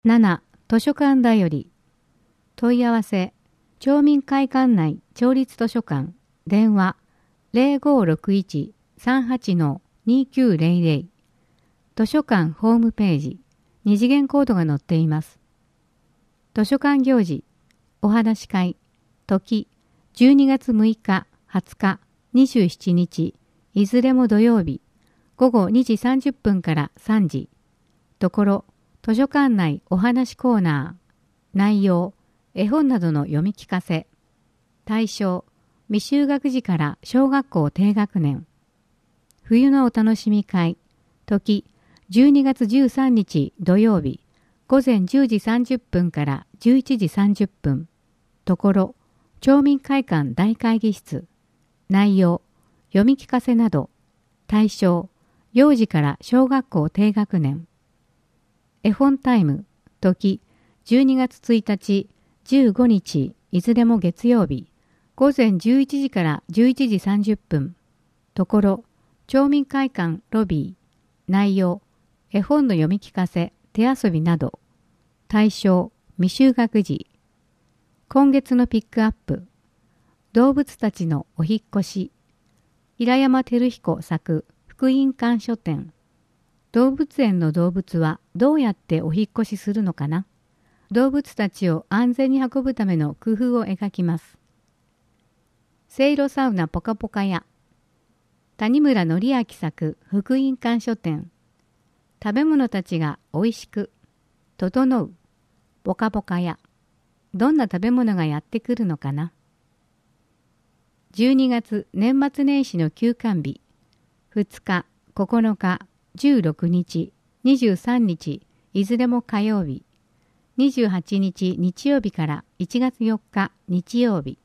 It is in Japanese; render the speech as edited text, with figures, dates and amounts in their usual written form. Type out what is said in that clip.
7. 図書館だより。問い合わせ。町民会館内町立図書館。電話。0561-38-2900。図書館ホームページ。二次元コードが載っています。図書館行事。お話し会。時。12月6日、20日、27日。いずれも土曜日。午後2時30分から3時。ところ。図書館内お話コーナー。内容、絵本などの読み聞かせ。対象、未就学児から小学校低学年。冬のお楽しみ会。時、12月13日土曜日。午前10時30分から11時30分。ところ、町民会館大会議室。内容、読み聞かせなど。対象、幼児から小学校低学年。絵本タイム、時、12月1日、15日、いずれも月曜日、午前11時から11時30分。ところ、町民会館ロビー。内容、絵本の読み聞かせ、手遊びなど。対象、未就学児。今月のピックアップ。動物たちのお引っ越し。平山照彦作、福音館書店。動物園の動物はどうやってお引っ越しするのかな。動物たちを安全に運ぶための工夫を描きます。せいろサウナポカポカ屋。谷村則明作福音館書店。食べ物たちがおいしく整うポカポカ屋。どんな食べ物がやってくるのかな。12月年末年始の休館日。2日、9日、16日、23日、いずれも火曜日。28日日曜日から1月4日日曜日。